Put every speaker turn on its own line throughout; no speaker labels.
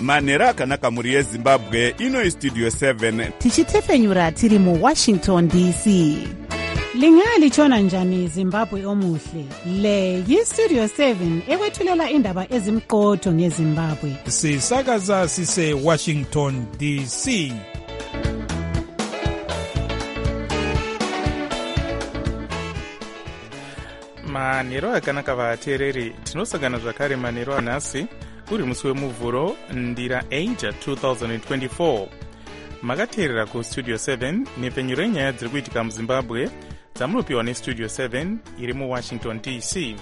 manhero akanaka mhuri yezimbabwe. Ino istudio 7
tichitefenyura tiri muWashington DC. Lingalitshona njani Zimbabwe omuhle? Le yistudio 7 ekwethulela indaba ezimqotho ngeZimbabwe.
Sisakaza sise Washington DC.
Manhero akanaka vateereri, tinosangana zvakare manhero anhasi uri musi wemuvhuro ndira 8 2024. Makateerera kustudio 7 nepfenyuro renyaya dziri kuitika muZimbabwe dzamunopiwa nestudio 7 iri muWashington DC.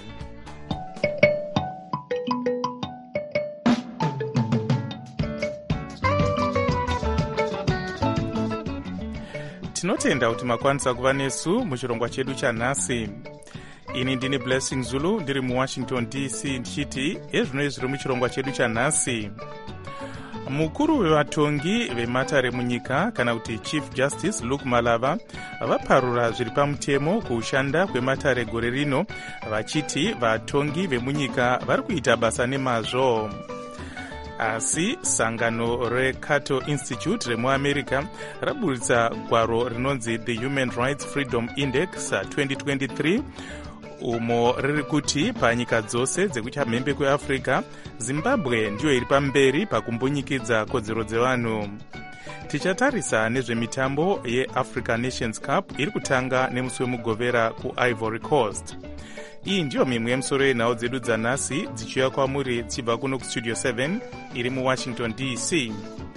Tinotenda kuti makwanisa kuva nesu muchirongwa chedu chanhasi. Ini ndini Blessing Zulu ndiri muWashington DC ndichiti ezvino zviri muchirongwa chedu chanhasi. Mukuru wevatongi vematare munyika kana kuti Chief Justice Luke Malava vaparura zviri pamutemo kushanda kwematare gore rino, vachiti vatongi vemunyika vari kuita basa nemazvo. Asi sangano reCato Institute remuAmerica raburitsa gwaro rinonzi The Human Rights Freedom Index 2023 umo riri kuti panyika dzose dzekuchamhembe kweAfrica, Zimbabwe ndiyo iri pamberi pakumbunyikidza kodzero dzevanhu. Tichatarisa nezvemitambo yeAfrica Nations Cup iri kutanga nemusi wemugovera kuIvory Coast. Iyi ndiyo mimwe yemusoro yenhau dzedu dzanhasi dzichiuya kwamuri dzichibva kuno kustudio 7 iri muWashington DC.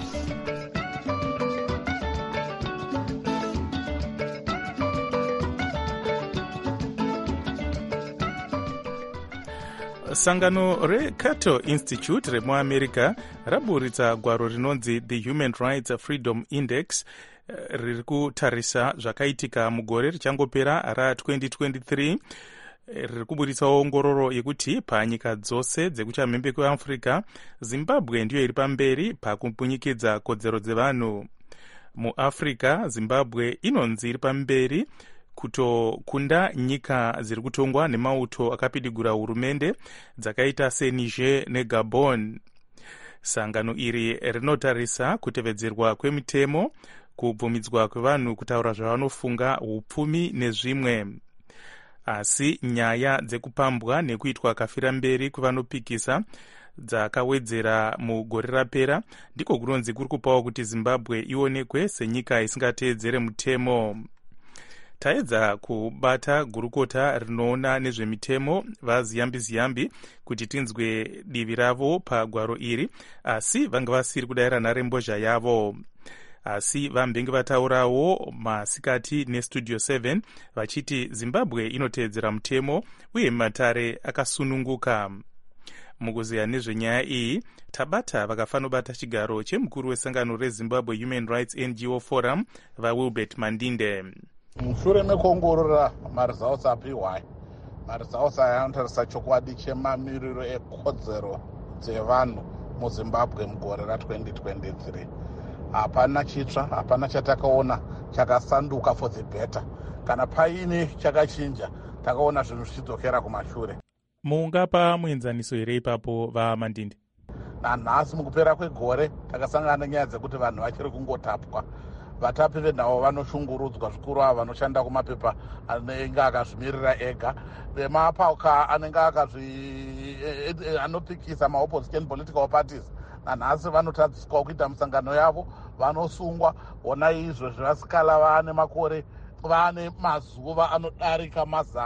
Sangano reCato Institute remuAmerica raburitsa gwaro rinonzi The Human Rights Freedom Index riri kutarisa zvakaitika mugore richangopera ra2023. Riri kuburitsa ongororo yekuti panyika dzose dzekuchamhembe kweAfrica, Zimbabwe ndiyo iri pamberi pakumbunyikidza kodzero dzevanhu. MuAfrica, Zimbabwe inonzi iri pamberi kutokunda nyika dziri kutongwa nemauto akapidigura hurumende dzakaita seNiger neGabon. Sangano iri rinotarisa kutevedzerwa kwemitemo, kubvumidzwa kwevanhu kutaura zvavanofunga, upfumi nezvimwe. Asi nyaya dzekupambwa nekuitwa kafira mberi kwevanopikisa dzakawedzera mugore rapera, ndiko kunonzi kuri kupawo kuti Zimbabwe ionekwe senyika isingateedzere mutemo. Taedza kubata gurukota rinoona nezvemitemo vaZiyambi kuti tinzwe divi ravo pagwaro iri, asi vanga vasiri kudayira nharembozha yavo. Asi vambenge vataurawo masikati nestudio 7 vachiti Zimbabwe inoteedzera mutemo uye matare akasununguka. Mukuziya nezvenyaya iyi, tabata vakafanobata chigaro chemukuru wesangano reZimbabwe Human Rights NGO Forum vaWilbert Mandinde.
Mushure mekuongorora maresults apiwa, maresults aya anotarisa chokwadi chemamiriro ekodzero dzevanhu muZimbabwe mugore ra2023. Hapana chitsva, hapana chatakaona chakasanduka for the better. Kana paine chakachinja, takaona zvinhu zvichidzokera kumashure.
Mungapa muenzaniso here ipapo vaMandinde?
Nanhasi mukupera kwegore takasangana nenyaya dzekuti vanhu vachiri kungotapwa. Vatapi venhau vanoshungurudzwa zvikuru ava vanoshanda kumapepa anenge akazvimirira ega, vemapauka anenge anopikisa maopposition political parties. Nanhasi vanotadziswa kuita musangano yavo, vanosungwa. Ona izvo zvevasikala vaane makore, vaane mazuva anodarika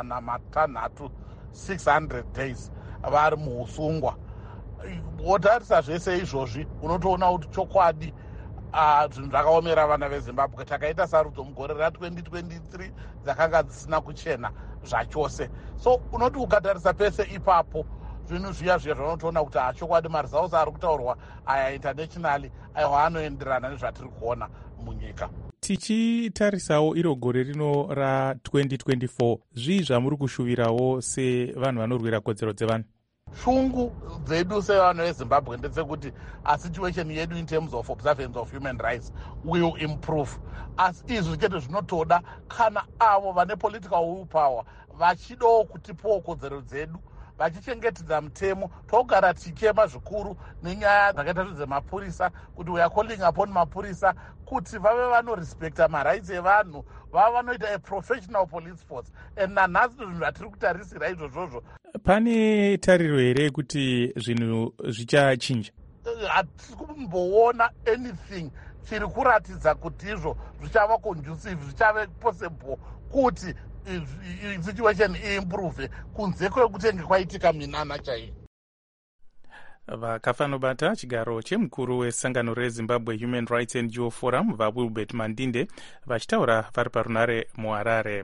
600 days vari muusungwa. Wotarisa zvese izvozvi unotoona kuti chokwadi zvinhu zvakaomera vana veZimbabwe. Takaita sarudzo mugore ra2023 dzakanga dzisina kuchena zvachose. So unoti ukatarisa pese ipapo zvinhu zviya zvanotoona kuti chokwadi maresults ari kutaurwa aya internationally aiwa anoenderana nezvatiri kuona munyika.
Tichitarisawo iro gore rino ra2024, zvii zvamuri kushuvirawo sevanhu vanorwira kodzero dzevanhu?
Shungu dzedu sevanhu veZimbabwe ndedzekuti a situation yedu in terms of observance of human rights will improve. Asi izvi chete zvinotoda kana avo vane political will power vachidawo kutipawo kodzero dzedu vachichengetedza mutemo. Togara tichema zvikuru nenyaya dzakaita zvemapurisa, kuti we are calling upon mapurisa kuti vave vanorespekta marights evanhu, vava vanoita a professional police force. And nanhasi zvinhu zvatiri kutarisira izvozvozvo.
Pane tariro here kuti zvinhu zvichachinja?
Hatisi kumboona anything chiri kuratidza kuti izvo zvichava conducive, zvichave possible kuti situation iimprove kunze kwekutenge kwaitika minana chaiyo.
Vakafanobata chigaro chemukuru wesangano reZimbabwe Human Rights NGO Forum vaWilbert Mandinde vachitaura vari parunare muHarare.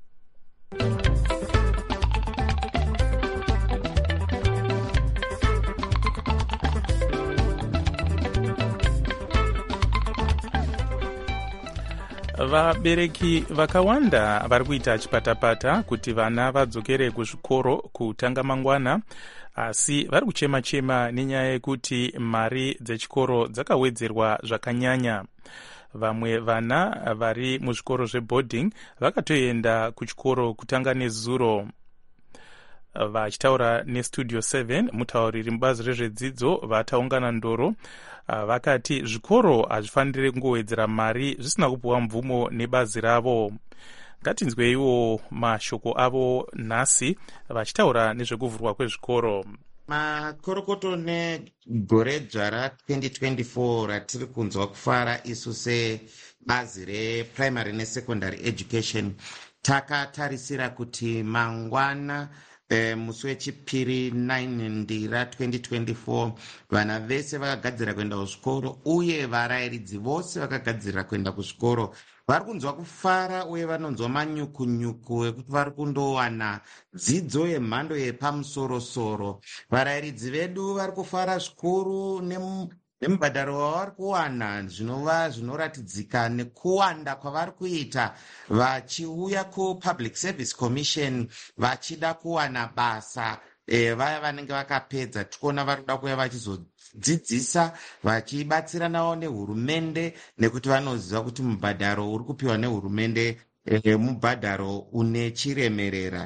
Vabereki vakawanda vari kuita chipatapata kuti vana vadzokere kuzvikoro kutanga mangwana, asi vari kuchema-chema nenyaya yekuti mari dzechikoro dzakawedzerwa zvakanyanya. Vamwe vana vari muzvikoro zveboarding vakatoenda kuchikoro kutanga nezuro. Vachitaura neStudio 7, mutauriri mubazi rezvedzidzo vataungana ndoro vakati zvikoro hazvifaniri kungowedzera mari zvisina kupiwa mvumo nebazi ravo. Ngatinzweiwo mashoko avo nhasi vachitaura nezvekuvhurwa kwezvikoro.
Makorokoto negore dzvara 2024 ratiri kunzwa kufara isu sebazi reprimary nesecondary education, takatarisira kuti mangwana musi wechipiri 9 Ndira 2024 vana vese vakagadzira kuenda kuzvikoro uye varairidzi vose vakagadzira kuenda kuzvikoro. Vari kunzwa kufara uye vanonzwa manyukunyuku ekuti vari kundowana dzidzo yemhando yepamusoro-soro. Varairidzi vedu vari kufara zvikuru nemubhadharo wavari kuwana zvinova zvinoratidzika nekuwanda kwavari kuita vachiuya kuPublic Service Commission vachida kuwana basa. Vaya vanenge vakapedza tikuona vari kuda kuya vachizodzidzisa vachibatsiranawo nehurumende, nekuti vanoziva kuti mubhadharo uri kupiwa nehurumende mubhadharo une chiremerera.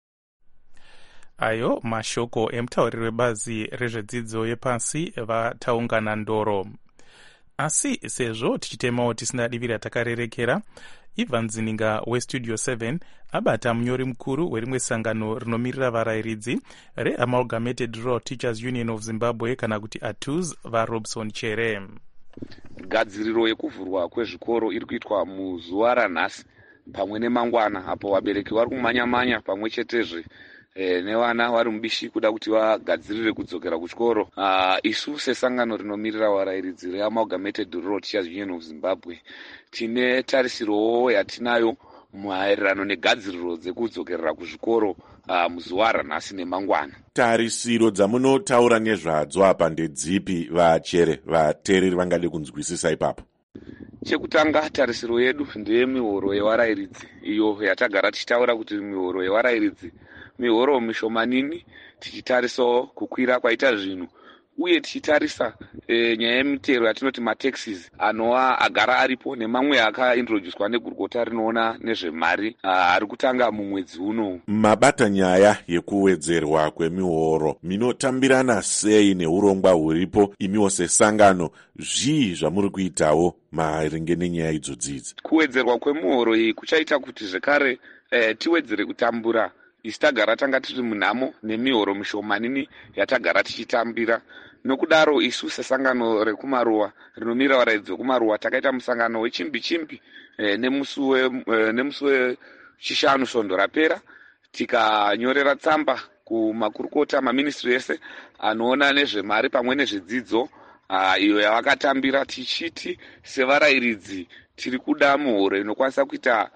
Ayo mashoko emutauriri webazi rezvedzidzo yepasi vataungana ndoro. Asi sezvo tichitemawo tisina divi ratakarerekera, Ivan Zininga weStudio 7 abata munyori mukuru werimwe sangano rinomirira varairidzi reAmalgamated Rural Teachers Union of Zimbabwe kana kuti ATUZ vaRobson Chere.
Gadziriro yekuvhurwa kwezvikoro iri kuitwa muzuva ranhasi pamwe nemangwana, apo vabereki vari kumanya-manya pamwe chetezve nevana vari mubishi kuda kuti vagadzirire kudzokera kuchikoro. Isu sesangano rinomirira varairidzi reAmalgamated Rural Teachers Union of Zimbabwe tine tarisirowo yatinayo maererano negadziriro dzekudzokerera kuzvikoro muzuva ranhasi nemangwana.
Tarisiro dzamunotaura nezvadzo apa ndedzipi vachere vateereri vangade kunzwisisa ipapo?
Chekutanga, tarisiro yedu ndeyemihoro yevarairidzi, iyo yatagara tichitaura kuti mihoro yevarairidzi mihoro mishomanini, tichitarisawo kukwira kwaita zvinhu uye tichitarisa nyaya yemitero yatinoti mataxes anova agara aripo nemamwe akaintroducedwa negurukota rinoona nezvemari ari kutanga mumwedzi uno.
Mabata nyaya yekuwedzerwa kwemihoro, minotambirana sei neurongwa huripo imiwo sesangano? Zvii zvamuri kuitawo maringe nenyaya idzodzidzi?
Kuwedzerwa kwemihoro iyi kuchaita kuti zvekare tiwedzere kutambura. Isi tagara tanga tiri munhamo nemihoro mishomanini yatagara tichitambira. Nokudaro isu sesangano rekumaruwa rinomira varairidzi vekumaruwa takaita musangano wechimbi-chimbi nemusi wechishanu svondo rapera, tikanyorera tsamba kumakurukota maministri ese anoona nezvemari pamwe nezvedzidzo iyo yavakatambira, tichiti sevarairidzi tiri kuda muhoro inokwanisa kuita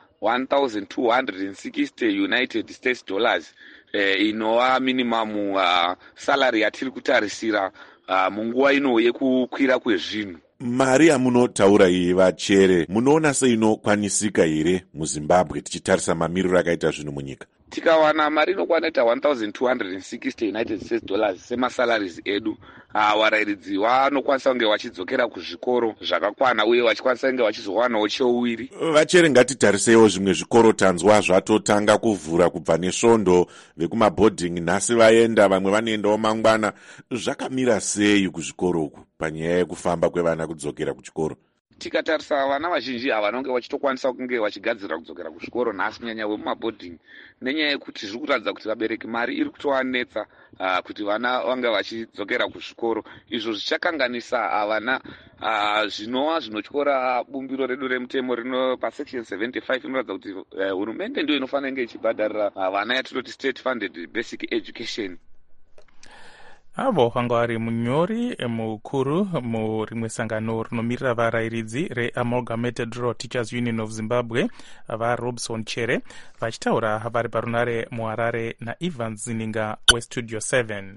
1,260 United States dollars inova minimum salary yatiri kutarisira munguva ino yekukwira kwezvinhu.
Mari yamunotaura iyi vachere, munoona seino kwanisika here muZimbabwe tichitarisa mamiriro akaita zvinhu munyika?
tikawana mari inokwana ita 1260 United States dollars semasalaries edu, varairidzi vanokwanisa kunge vachidzokera kuzvikoro zvakakwana uye vachikwanisa kunge vachizowanawo cheuviri.
Vachere ngatitariseiwo zvimwe zvikoro tanzwa zvatotanga kuvhura kubva nesvondo, vekumabhodhingi nhasi vaenda, vamwe vanoendawo mangwana. Zvakamira sei kuzvikoro uku panyaya yekufamba kwevana kudzokera kuchikoro?
Tikatarisa vana vazhinji havanonge vachitokwanisa kunge vachigadzira kudzokera kuzvikoro nhasi, kunyanya vemumabhodhingi, nenyaya yekuti zviri kuratidza kuti vabereki mari iri kutovanetsa kuti vana vange vachidzokera kuzvikoro. Izvo zvichakanganisa vana zvinova zvinotyora bumbiro redu remutemo rino pasection 75 inoratidza kuti hurumende ndiyo inofanira kunge ichibhadharira vana yatinoti state funded basic education.
avo vanga vari munyori mukuru murimwe sangano rinomirira varairidzi reamalgamated rural teachers union of Zimbabwe vaRobson Chere vachitaura vari parunare muHarare naIvan Zininga westudio 7.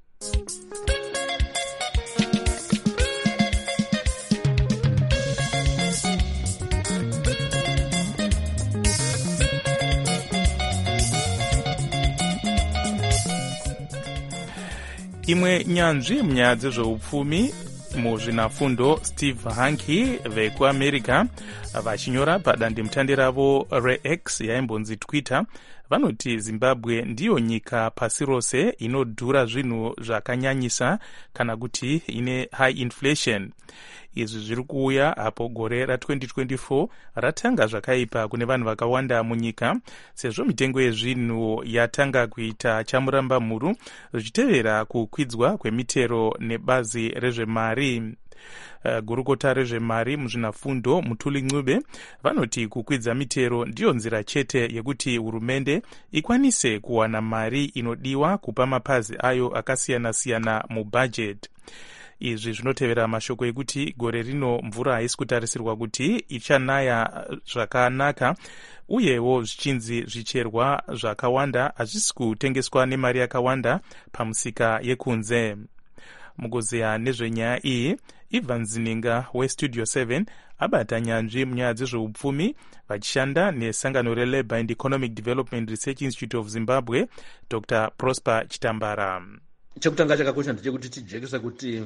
Imwe nyanzvi munyaya dzezveupfumi muzvinafundo Steve Hanke vekuAmerica vachinyora padandemutande ravo reX yaimbonzi Twitter vanoti Zimbabwe ndiyo nyika pasi rose inodhura zvinhu zvakanyanyisa kana kuti ine high inflation. Izvi zviri kuuya apo gore ra2024 ratanga zvakaipa kune vanhu vakawanda munyika sezvo mitengo yezvinhu yatanga kuita chamuramba mhuru zvichitevera kukwidzwa kwemitero nebazi rezvemari. Gurukota rezvemari muzvinafundo Mutuli Ncube vanoti kukwidza mitero ndiyo nzira chete yekuti hurumende ikwanise kuwana mari inodiwa kupa mapazi ayo akasiyana-siyana mubhajeti. Izvi zvinotevera mashoko ekuti gore rino mvura haisi kutarisirwa kuti ichanaya zvakanaka uyewo zvichinzi zvicherwa zvakawanda hazvisi kutengeswa nemari yakawanda pamusika yekunze. Mukuzeya nezvenyaya iyi Ivan Zininga westudio 7 abata nyanzvi munyaya dzezveupfumi vachishanda nesangano reLabour and Economic Development Research Institute of Zimbabwe Dr. Prosper Chitambara.
Chekutanga chakakosha ndechekuti tijekesa kuti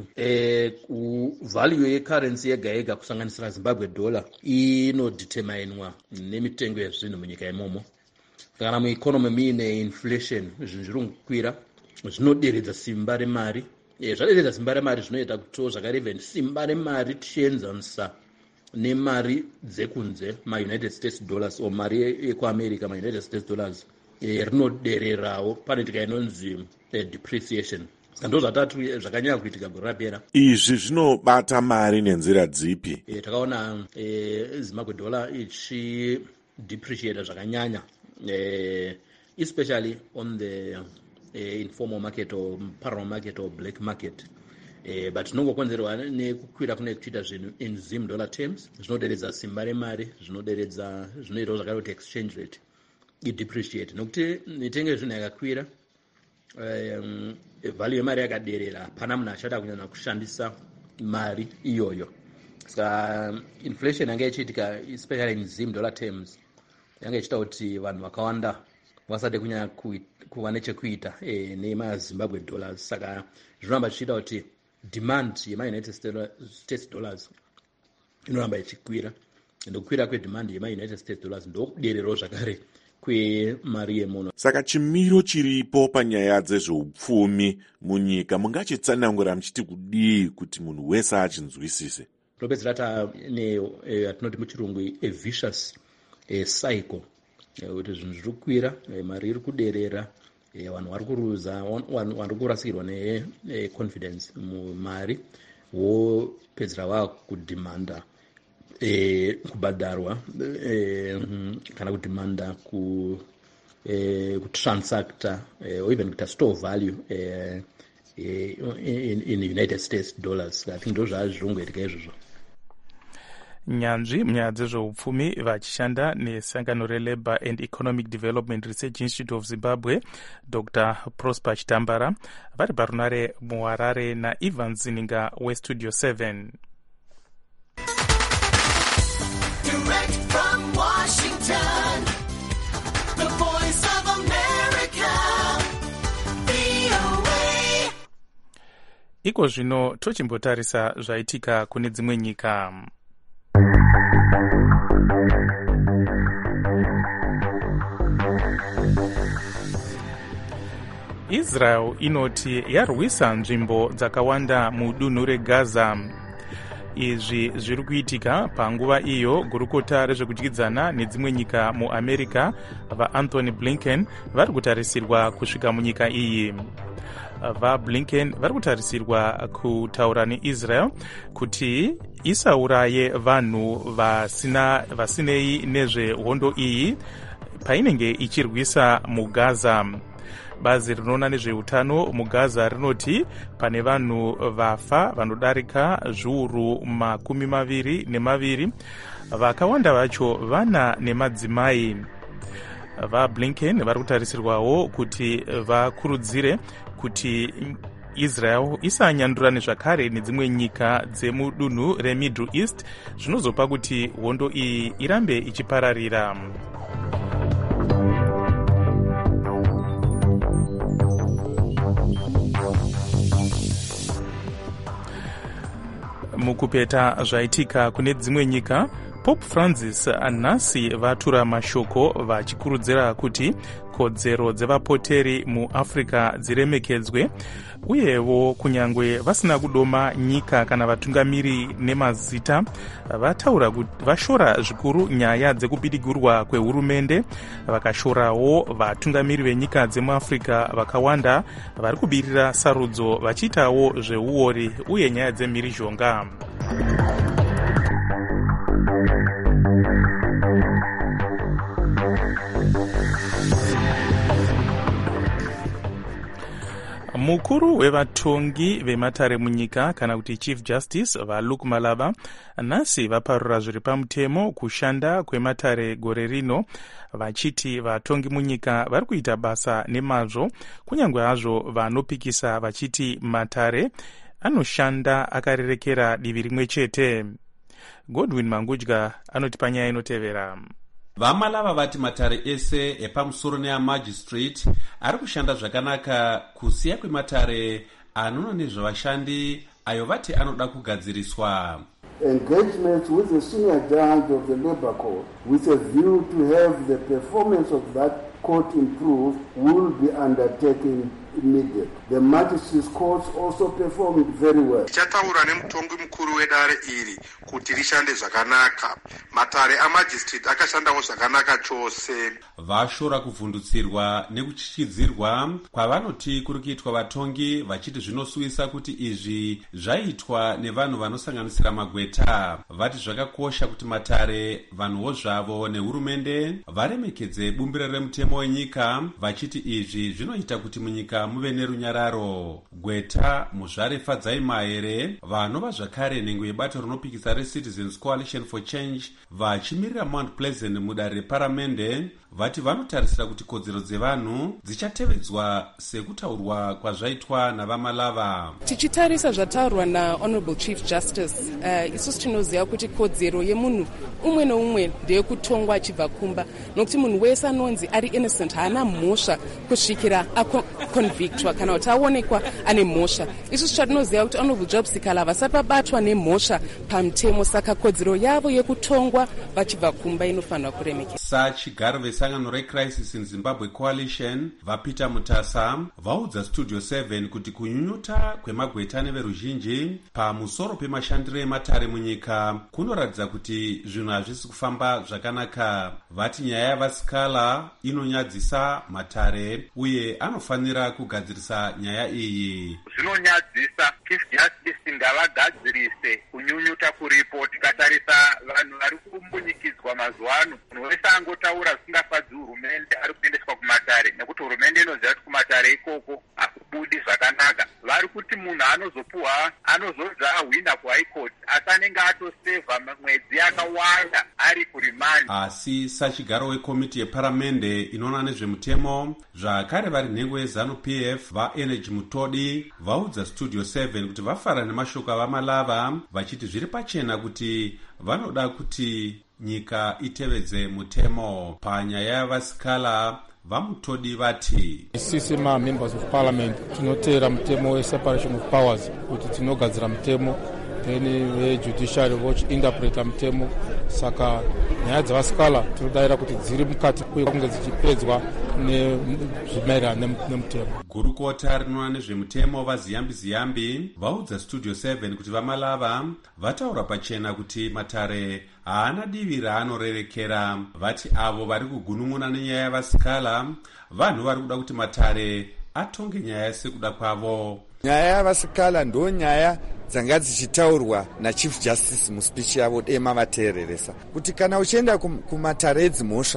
value yecurrency yega yega kusanganisira Zimbabwe dollar inodeterminwa nemitengo yezvinhu munyika imomo. Kana mueconomy muine inflation zvinhu zviri kukwira zvinoderedza simba remari. Zvaderedza simba remari zvinoita kuti zvakareven simba remari tichienzanisa nemari dzekunze maUnited States dollars o mari yekuAmerica maUnited States dollars rinodererawo pane tikainonzi depreciation. Ndo zvatatu zvakanyanya kuitika gore rapera.
Izvi zvinobata mari nenzira dzipi?
Takaona Zimbabwe dollar ichi depreciate zvakanyanya especially on the informal market or parallel market or black market. But nongokonzerwa nekukwira kune kuita zvinhu in Zim dollar terms zvinoderedza simba remari, zvinoderedza zvinoita zvakati exchange rate idepreciate nokuti mitengo yezvinhu yakakwira value yemari yakaderera pana munhu achada kunyanya kushandisa mari iyoyo. Saka inflation yanga ichiitika especially in Zim dollar terms yanga ichiita kuti vanhu vakawanda vasade kunyanya kuva nechekuita nemaZimbabwe dollars. Saka zvinoramba zvichiita kuti demand yemaUnited States dollars inoramba ichikwira. Ndokukwira kwedemand yemaUnited States dollars ndokudererawo zvakare kwemari yemunhu.
Saka chimiro chiripo panyaya dzezveupfumi munyika mungachitsanangura muchiti kudii kuti munhu wese achinzwisise?
Topedzera atinoti muchirungu a vicious cycle kuti zvinhu zviri kukwira, mari iri kuderera, vanhu vari kuruza, vari kurasikirwa neconfidence mumari, vopedzera vakudhimanda kubhadharwa kana kudhimanda kutransacta or even kuita store value in United States dollars. I think ndo zvazvirongoitika izvozvo.
Nyanzvi munyaya dzezveupfumi vachishanda nesangano reLabour and Economic Development Research Institute of Zimbabwe Dr. Prosper Chitambara vari parunare muHarare naIvan Zininga westudio 7.
Direct from Washington, the Voice of America.
iko zvino tochimbotarisa zvaitika kune dzimwe nyika. Israel inoti yarwisa nzvimbo dzakawanda mudunhu reGaza. Izvi zviri kuitika panguva iyo gurukota rezvekudyidzana nedzimwe nyika muAmerica vaAnthony Blinken vari kutarisirwa kusvika munyika iyi. VaBlinken vari kutarisirwa kutaura neIsrael kuti isauraye vanhu vasinei nezvehondo iyi painenge ichirwisa muGaza. Bazi rinoona nezveutano muGaza rinoti pane vanhu vafa vanodarika zviuru 22, vakawanda vacho vana nemadzimai. VaBlinken vari kutarisirwawo kuti vakurudzire kuti Israel isanyandurane zvakare nedzimwe nyika dzemudunhu reMiddle East, zvinozopa kuti hondo iyi irambe ichipararira. Mukupeta zvaitika kune dzimwe nyika, Pope Francis nhasi vatura mashoko vachikurudzira kuti kodzero dzevapoteri muAfrica dziremekedzwe, uyewo kunyangwe vasina kudoma nyika kana vatungamiri nemazita, vataura kuti vashora zvikuru nyaya dzekupidigurwa kwehurumende, vakashorawo vatungamiri venyika dzemuAfrica vakawanda vari kubirira sarudzo vachiitawo zveuori uye nyaya dzemhirizhonga. Mukuru wevatongi vematare munyika kana kuti Chief Justice vaLuke Malaba nhasi vaparura zviri pamutemo kushanda kwematare gore rino, vachiti vatongi munyika vari kuita basa nemazvo, kunyange hazvo vanopikisa vachiti matare anoshanda akarerekera divi rimwe chete. Godwin Mangudya anoti panyaya inotevera.
Vamalava vati matare ese epamusoro neamagistrate ari kushanda zvakanaka kusiya kwematare anoona nezvavashandi ayo vati anoda kugadziriswa.
Engagement with the senior judge of the labor court with a view to have the performance of that court improved will be undertaken immediately. The magistrates courts also performed very well.
Chataura nemutongi mukuru wedare iri kuti rishande zvakanaka. Matare amagistrate akashandawo zvakanaka chose.
Vashora kuvhundutsirwa nekuchichidzirwa kwavanoti kuri kuitwa vatongi, vachiti zvinosuwisa kuti izvi zvaitwa nevanhu vanosanganisira magweta. Vati zvakakosha kuti matare, vanhuwo zvavo nehurumende varemekedze bumbiro remutemo wenyika, vachiti izvi zvinoita kuti munyika muve nerunyararo. Gweta muzvare Fadzai Mahere vanova zvakare nhengo yebato rinopikisa reCitizens Coalition for Change vachimirira Mount Pleasant mudare reparamende, vati vanotarisira kuti kodzero dzevanhu dzichatevedzwa sekutaurwa kwazvaitwa navamalava.
Tichitarisa zvataurwa naHonorable Chief Justice, isusu tinoziva kuti kodzero yemunhu umwe neumwe ndeyekutongwa achibva kumba, nokuti munhu wese anonzi ari innocent haana mhosva kusvikira akonvictwa kana kuti aonekwa ane mhosva. Isusu chatinoziva kuti Honorable Job Sikala vasati vabatwa nemhosva pamutemo, saka kodzero yavo yekutongwa vachibva kumba inofanirwa kuremekedzwa.
Sachigaro vesangano reCrisis in Zimbabwe Coalition vaPeter Mutasa vaudza Studio 7 kuti kunyunyuta kwemagweta neveruzhinji pamusoro pemashandiro ematare munyika kunoratidza kuti zvinhu hazvisi kufamba zvakanaka. Vati nyaya yavaSikala inonyadzisa matare uye anofanira kugadzirisa nyaya iyi.
Zvinonyadzisa Chief Justice ngavagadzirise kunyunyuta kuripo. Tikatarisa vanhu vari kumbunyikidzwa mazuva ano, munhu wese angotaura zvisingafadzi hurumende ari kuendeswa kumatare, nekuti hurumende inoziva kuti kumatare ikoko hakubudi zvakanaka. Vari kuti munhu anozodza ahwina kuHigh Court asi anenge atosevha mwedzi yakawanda ari kurimandi.
Asi sachigaro wekomiti yeparamende inoona nezvemutemo zvakare vari nhengo yeZanu PF vaEnergy Mutodi vaudza Studio 7 kuti vafara nemashoko avamalava, vachiti zviri pachena kuti vanoda kuti nyika itevedze mutemo. Panyaya yavaSikala vamutodi vati
sisi ma-members of parliament tinoteera mutemo we-separation of powers kuti tinogadzira mutemo then vejudiciary vochiinterpreta mutemo. Saka nyaya dzavasikala tinodavira kuti dziri mukati kunge dzichipedzwa nezvimairana nemutemo.
Gurukota rinoona nezvemutemo vaziyambi vaudza studio 7 kuti vamalava vataura pachena kuti matare haana divi raanorerekera. Vati avo vari kugunun'una nenyaya yavasikala vanhu vari kuda kuti matare atonge nyaya sekuda kwavo.
Nyaya yavasikala ndo nyaya dzanga dzichitaurwa nachief justice muspeech yavo dema vateereresa kuti kana uchienda kumatare edzimhosva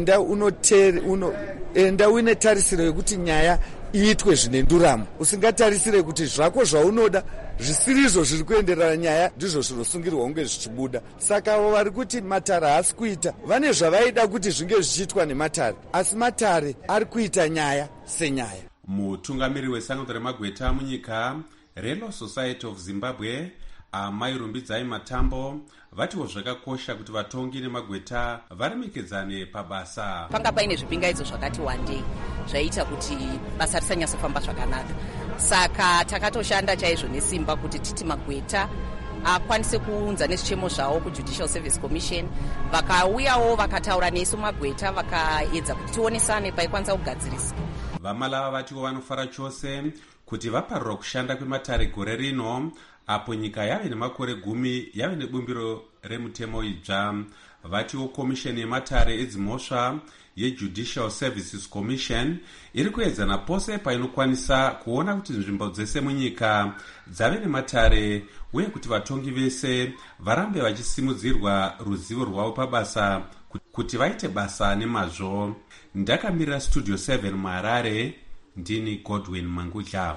enda uine tarisiro yekuti nyaya iitwe zvine nduramo, usingatarisire kuti zvako zvaunoda zvisirizvo zviri kuenderera nyaya ndizvo zvinosungirwa kunge zvichibuda. Saka avo vari kuti matare haasi kuita vane zvavaida kuti zvinge zvichiitwa nematare, asi matare ari kuita nyaya senyaya.
Mutungamiri wesangano remagweta munyika Relo Society of Zimbabwe Amai Rumbidzai Matambo vatiwo zvakakosha kuti vatongi nemagweta varemekedzane pabasa.
Panga paine zvipingaidzo zvakati wandei zvaita kuti basa risanyatsofamba zvakanaka. Saka takatoshanda chaizvo nesimba kuti titi magweta akwanise kuunza nezvichemo zvavo kuJudicial Service Commission. Vakauyawo vakataura nesu magweta vakaedza kuti tionesane paikwanisa kugadzirisa.
Vamalava vatiwo vanofara chose kuti vaparura kushanda kwematare gore rino apo nyika yave nemakore 10 yave nebumbiro remutemo idzva. Vatiwo komisheni yematare edzimhosva yeJudicial Services Commission iri kuedzana pose painokwanisa kuona kuti nzvimbo dzese munyika dzave nematare uye kuti vatongi vese varambe vachisimudzirwa ruzivo rwavo pabasa kuti vaite basa nemazvo. Ndakamirira Studio 7 muHarare, ndini Godwin Mangudla.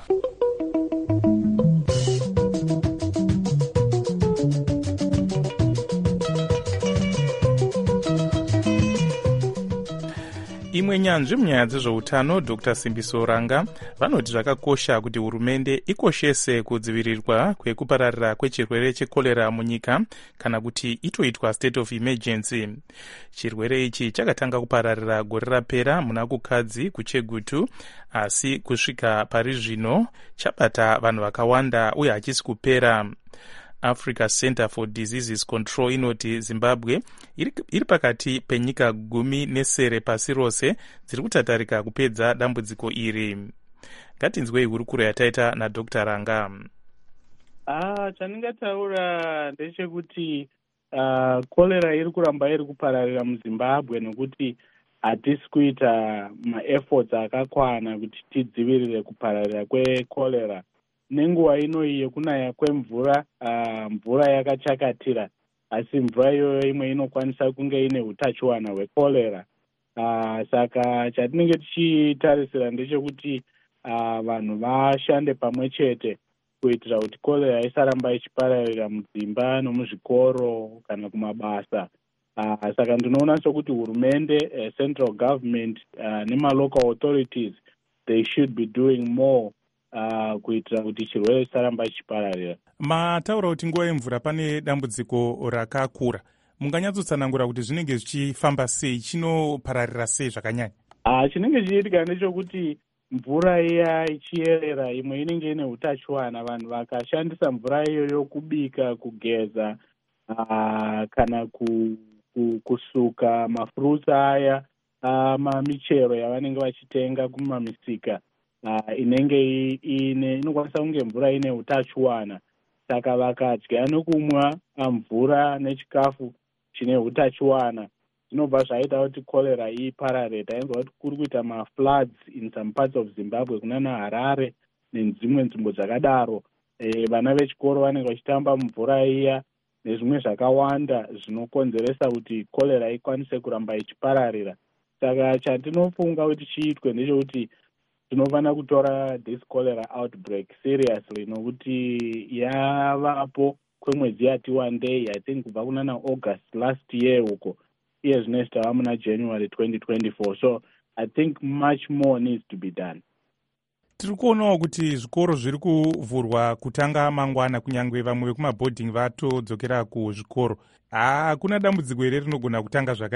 Imwe nyanzvi munyaya dzezveutano Dr. Simbiso Ranga vanoti zvakakosha kuti hurumende ikoshese kudzivirirwa kwekupararira kwechirwere chekorera munyika kana kuti itoitwa state of emergency. Chirwere ichi chakatanga kupararira gore rapera muna kukadzi kuChegutu, asi kusvika pari zvino chabata vanhu vakawanda uye hachisi kupera. Africa Center for Diseases Control inoti Zimbabwe iri pakati penyika 10 pasi rose dziri kutatarika kupedza dambudziko iri. Ngatinzwei hurukuro yataita naDr. Ranga.
Chandingataura ndechekuti kolera iri kuramba iri kupararira muZimbabwe nokuti hatisi kuita maefforts akakwana kuti tidzivirire kupararira kwekolera. Nenguva ino yekunaya kwemvura, mvura yakachakatira, asi mvura iyoyo imwe inokwanisa kunge ine utachiwana hwekorera. Saka chatinenge tichitarisira ndechekuti vanhu vashande pamwe chete kuitira kuti korera isaramba ichipararira mudzimba nomuzvikoro kana kumabasa. Saka ndinoona sokuti hurumende, central government nemalocal authorities, they should be doing more kuitira kuti chirwere chisaramba chichipararira.
Mataura kuti nguva yemvura pane dambudziko rakakura. Munganyatsotsanangura kuti zvinenge zvichifamba sei, chinopararira sei zvakanyanya?
Chinenge chichiitika ndechekuti mvura iya ichiyerera imwe inenge ine utachiwana, vanhu vakashandisa mvura iyoyo kubika, kugeza kana kusuka mafruits aya, michero yavanenge vachitenga kumamisika. Inenge inokwanisa kunge mvura ine utachiwana. Saka vakadya nokumwa mvura nechikafu chine utachiwana zvinobva zvaita kuti kolera iparare. Tainzwa kuti kuri kuita mafloods in some parts of Zimbabwe kunana Harare nedzimwe nzvimbo dzakadaro. Vana vechikoro vanenge vachitamba mvura iya nezvimwe zvakawanda zvinokonzeresa kuti kolera ikwanise kuramba ichipararira. Saka chatinofunga kuti chiitwe ndechekuti tinofanira kutora this cholera outbreak seriously nokuti yavapo kwemwedzi yati wandei, I think kubva kunana August last year uko, iye zvino tava muna January 2024. So I think much more needs to be done.
Tiri kuonawo kuti zvikoro zviri kuvhurwa kutanga mangwana, kunyangwe vamwe vekumaboarding vatodzokera kuzvikoro. Hakuna dambudziko here rinogona kutanga zvakarewo?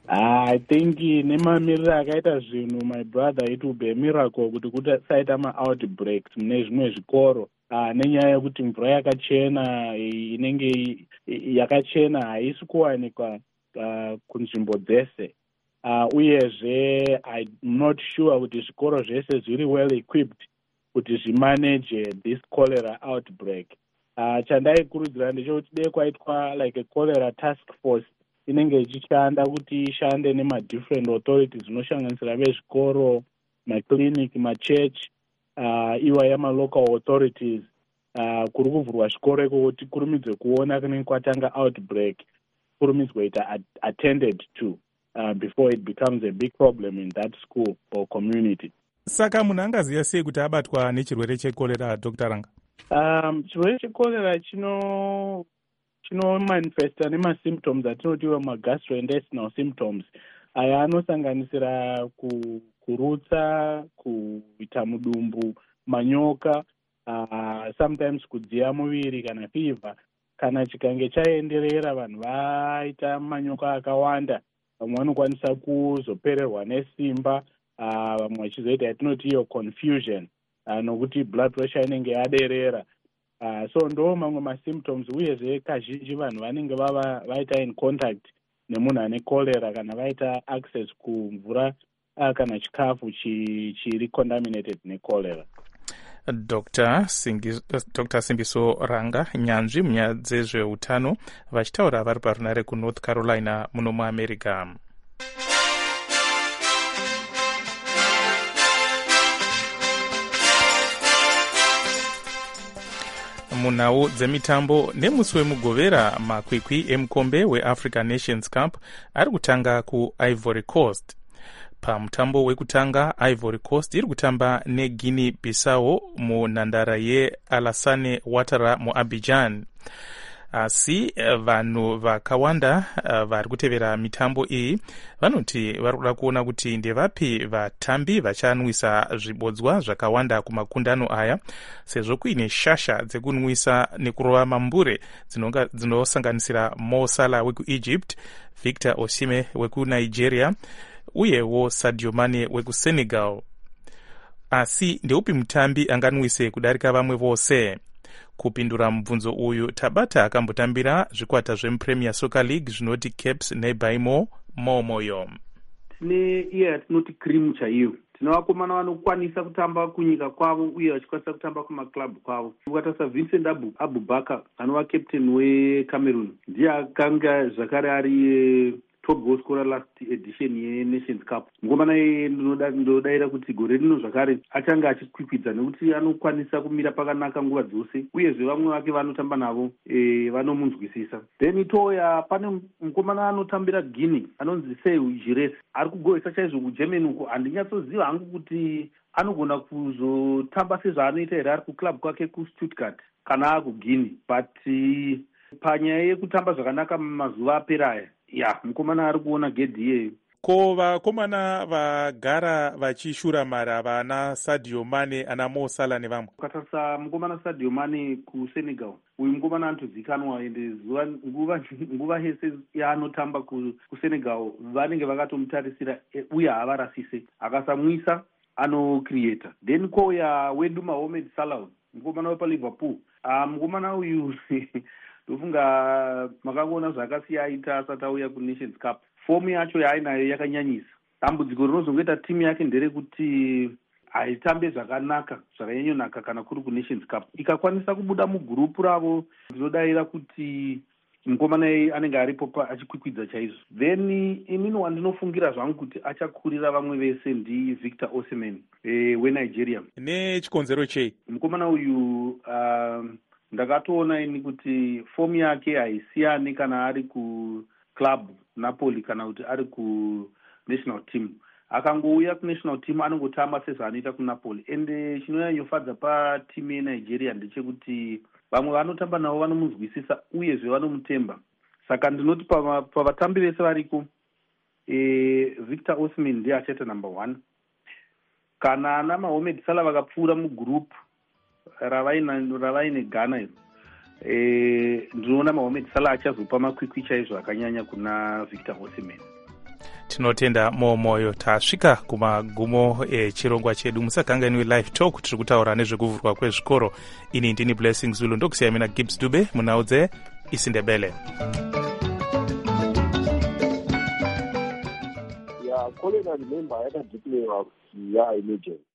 I think nemamiriro akaita zvinhu my brother it will be a miracle kuti saita ma-outbreaks mune zvimwe zvikoro nenyaya yekuti mvura yakachena inenge yakachena haisi kuwanikwa kunzvimbo dzese uyezve I'm not sure kuti zvikoro zvese zviri well equipped kuti zvimanage this cholera outbreak. Chandaikurudzira ndechekuti dei kwaitwa like a cholera task force inenge ichishanda kuti ishande nema-different authorities zvinoshanganisira vezvikoro, maclinic, machurch, iwa yama-local authorities. Kuri kuvhurwa zvikoro iko kuti kurumidze kuona kunenge kwatanga outbreak, kurumidzwe ita attended to before it becomes a big problem in that school or community.
Saka munhu angaziva sei kuti abatwa nechirwere chekorera, Dr. Ranga?
Chirwere chekorera chinomanifesta nema-symptoms atinotiwa ma-gastrointestinal symptoms. Aya anosanganisira kurutsa, kuita mudumbu, manyoka, sometimes kudziya muviri kana fever. Kana chikange chaenderera vanhu vaita manyoka akawanda, vamwe vanokwanisa kuzopererwa nesimba, vamwe vachizoita yatinoti iyo confusion, nokuti blood pressure inenge yaderera. So ndo mamwe ma-symptoms, uyezve kazhinji vanhu vanenge vaita in contact nemunhu ane cholera kana vaita access kumvura kana chikafu chiri contaminated necholera.
Dr. Simbiso Ranga, nyanzvi munyaya dzezveutano, vachitaura vari parunare kuNorth Carolina muno muAmerica. Munhau dzemitambo, nemusi wemugovera makwikwi emukombe weAfrican Nations Cup ari kutanga kuIvory Coast. Pamutambo wekutanga, Ivory Coast iri kutamba neGuinea Bissau munhandara yeAlassane Ouattara muAbidjan. Asi vanhu vakawanda vari kutevera mitambo iyi vanoti vari kuda kuona kuti ndevapi vatambi vachanwisa zvibodzwa zvakawanda kumakundano aya, sezvo kuine shasha dzekunwisa nekurova mambure dzinosanganisira Mo Salah wekuEgypt, Victor Osimhen wekunigeria uyewo Sadio Mane wekuSenegal. Asi ndeupi mutambi anganwise kudarika vamwe vose? Kupindura mubvunzo uyu tabata akambotambira zvikwata zvemuPremier Soccer League zvinoti Caps neBaimo Momoyo.
Tine iye yatinoti cream chaiyo. Tine vakomana vanokwanisa kutamba kunyika kwavo uye vachikwanisa kutamba kumaklabhu kwavo. Ukatarisa Vincent Abubakar anova captain weCameroon, ndiye akanga zvakare ari top goal scorer last edition yeNations Cup. Ngomana ndinodaira kuti gore rino zvakare achanga achikwikwidza nekuti anokwanisa kumira pakanaka nguva dzose, uyezve vamwe vake vanotamba navo vanomunzwisisa. Then itoya pane mukomana anotambira Guinea anonzi Seyu Giresse, ari kugohesa chaizvo kuGermany uko. Handinyatsoziva hangu kuti anogona kuzotamba sezvaanoita here ari kuclub kwake kuStuttgart kana akuGuinea, but panyaya yekutamba zvakanaka mazuva apera aya, mukomana ari kuona gedhi iyeyo.
Ko vakomana vagara vachishuramara vana Sadio Mane, ana Mo Salah nevamwe?
Ukatarisa mukomana Sadio Mane kuSenegal, uyu mukomana anotozikanwa ende nguva yese yaanotamba kuSenegal vanenge vakatomutarisira uye havarasise, akasamwisa anocreata. Then koya wedu Mohamed Salah, mukomana wepaLiverpool, mukomana uyu ndofunga makaona zvakasiya aita asati auya kuNations Cup. Fomu yacho yaainayo yakanyanyisa. Dambudziko rinozongoita timu yake nderekuti haitambe zvakanaka, zvakanyanyonaka kana kuri kuNations Cup. Ikakwanisa kubuda mugurupu ravo, ndinodaira kuti mukomana anenge aripo achikwikwidza chaizvo. Then imini wandinofungira zvangu kuti achakurira vamwe vese ndi Victor Osimhen weNigeria.
Nechikonzero chei?
Mukomana uyu ndakatoona ini kuti fomu yake haisiyani kana ari kuclub Napoli kana kuti ari kunational team. Akangouya kunational team anongotamba sezvaanoita kuNapoli. Ende chinonyanyofadza patimu yeNigeria ndechekuti vamwe vanotamba navo vanomunzwisisa uyezve vanomutemba. Saka ndinoti pavatambi vese variko, Victor Osimhen ndiye achaita number 1. Kana ana Mohamed Salah vakapfuura mugurupu ravaine Ghana iro, ndinoona Mohamed Salah achazopa makwikwi chaizvo akanyanya kuna Victor Osimhen.
tinotenda moyo tasvika kumagumo echirongwa chedu. Musakanganiwe live talk, tiri kutaura nezvekuvhurwa kwezvikoro. Ini ndini Blessing Zulu, ndokusiya mina Gibbs Dube munhau dzeIsindebele.
Calling and member, I can declare emergency.